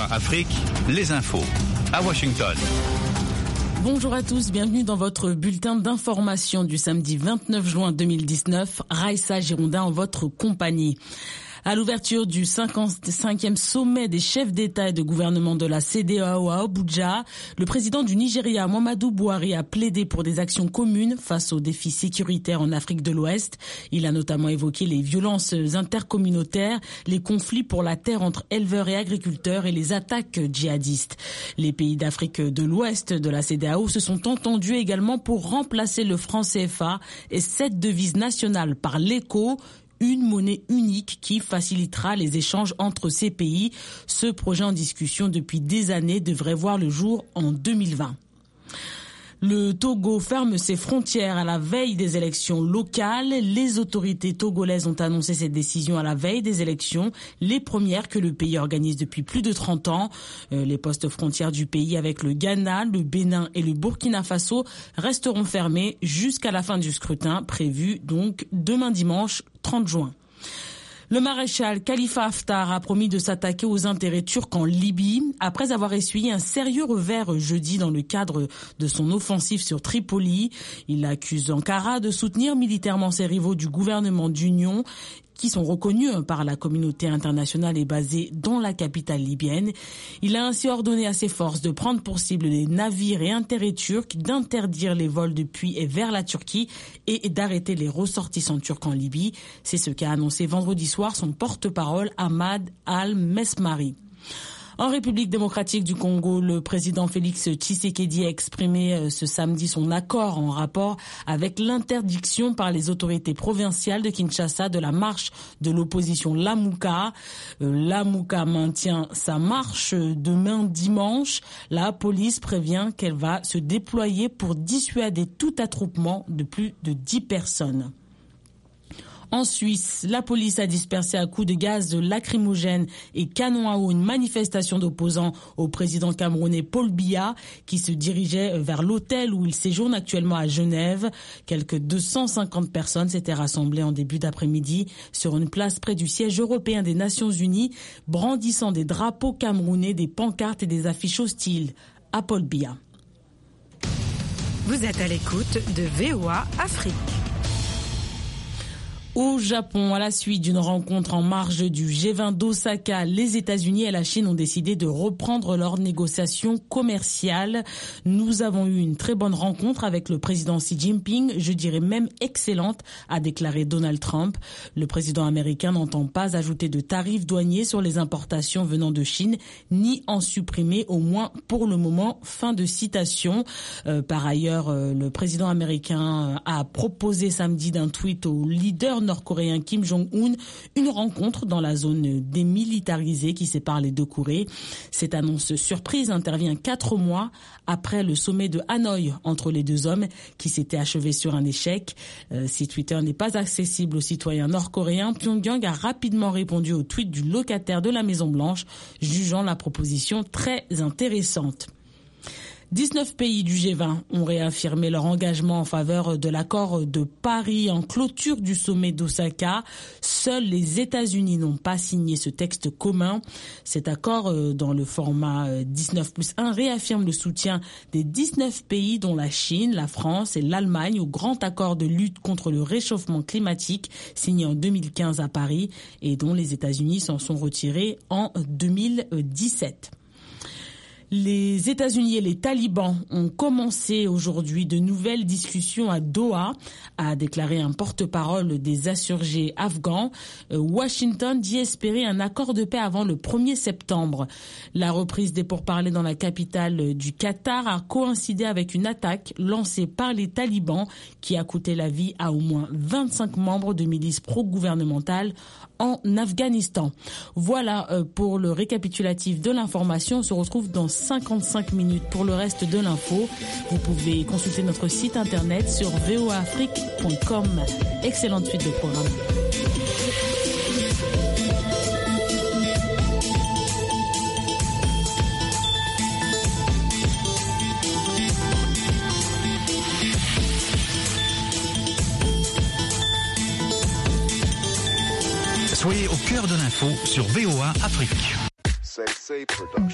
VOA Afrique, les infos. À Washington. Bonjour à tous, bienvenue dans votre bulletin d'information du samedi 29 juin 2019. Raïssa Girondin en votre compagnie. À l'ouverture du 55e sommet des chefs d'État et de gouvernement de la CEDEAO à Abuja, le président du Nigeria, Muhammadu Buhari, a plaidé pour des actions communes face aux défis sécuritaires en Afrique de l'Ouest. Il a notamment évoqué les violences intercommunautaires, les conflits pour la terre entre éleveurs et agriculteurs et les attaques djihadistes. Les pays d'Afrique de l'Ouest de la CEDEAO se sont entendus également pour remplacer le franc CFA et 7 devises nationales par l'ECO, une monnaie unique qui facilitera les échanges entre ces pays. Ce projet en discussion depuis des années devrait voir le jour en 2020. Le Togo ferme ses frontières à la veille des élections locales. Les autorités togolaises ont annoncé cette décision à la veille des élections, les premières que le pays organise depuis plus de 30 ans. Les postes frontières du pays avec le Ghana, le Bénin et le Burkina Faso resteront fermés jusqu'à la fin du scrutin, prévu donc demain dimanche 30 juin. Le maréchal Khalifa Haftar a promis de s'attaquer aux intérêts turcs en Libye après avoir essuyé un sérieux revers jeudi dans le cadre de son offensive sur Tripoli. Il accuse Ankara de soutenir militairement ses rivaux du gouvernement d'union qui sont reconnus par la communauté internationale et basés dans la capitale libyenne. Il a ainsi ordonné à ses forces de prendre pour cible les navires et intérêts turcs, d'interdire les vols depuis et vers la Turquie et d'arrêter les ressortissants turcs en Libye. C'est ce qu'a annoncé vendredi soir son porte-parole Ahmad Al-Mesmari. En République démocratique du Congo, le président Félix Tshisekedi a exprimé ce samedi son accord en rapport avec l'interdiction par les autorités provinciales de Kinshasa de la marche de l'opposition Lamuka. Lamuka maintient sa marche demain dimanche. La police prévient qu'elle va se déployer pour dissuader tout attroupement de plus de 10 personnes. En Suisse, la police a dispersé à coups de gaz lacrymogène et canon à eau une manifestation d'opposants au président camerounais Paul Biya qui se dirigeait vers l'hôtel où il séjourne actuellement à Genève. Quelques 250 personnes s'étaient rassemblées en début d'après-midi sur une place près du siège européen des Nations Unies, brandissant des drapeaux camerounais, des pancartes et des affiches hostiles à Paul Biya. Vous êtes à l'écoute de VOA Afrique. Au Japon, à la suite d'une rencontre en marge du G20 d'Osaka, les États-Unis et la Chine ont décidé de reprendre leurs négociations commerciales. Nous avons eu une très bonne rencontre avec le président Xi Jinping, je dirais même excellente, a déclaré Donald Trump. Le président américain n'entend pas ajouter de tarifs douaniers sur les importations venant de Chine, ni en supprimer, au moins pour le moment. Fin de citation. Par ailleurs, le président américain a proposé samedi d'un tweet au leader nord-coréen Kim Jong-un une rencontre dans la zone démilitarisée qui sépare les deux Corées. Cette annonce surprise intervient 4 mois après le sommet de Hanoï entre les deux hommes qui s'était achevé sur un échec. Si Twitter n'est pas accessible aux citoyens nord-coréens, Pyongyang a rapidement répondu au tweet du locataire de la Maison-Blanche, jugeant la proposition très intéressante. 19 pays du G20 ont réaffirmé leur engagement en faveur de l'accord de Paris en clôture du sommet d'Osaka. Seuls les États-Unis n'ont pas signé ce texte commun. Cet accord, dans le format 19+1, réaffirme le soutien des 19 pays dont la Chine, la France et l'Allemagne au grand accord de lutte contre le réchauffement climatique signé en 2015 à Paris et dont les États-Unis s'en sont retirés en 2017. Les États-Unis et les talibans ont commencé aujourd'hui de nouvelles discussions à Doha, a déclaré un porte-parole des insurgés afghans. Washington dit espérer un accord de paix avant le 1er septembre. La reprise des pourparlers dans la capitale du Qatar a coïncidé avec une attaque lancée par les talibans qui a coûté la vie à au moins 25 membres de milices pro-gouvernementales en Afghanistan. Voilà pour le récapitulatif de l'information. On se retrouve dans 55 minutes pour le reste de l'info. Vous pouvez consulter notre site internet sur voaafrique.com. Excellente suite de programme. Soyez au cœur de l'info sur VOA Afrique.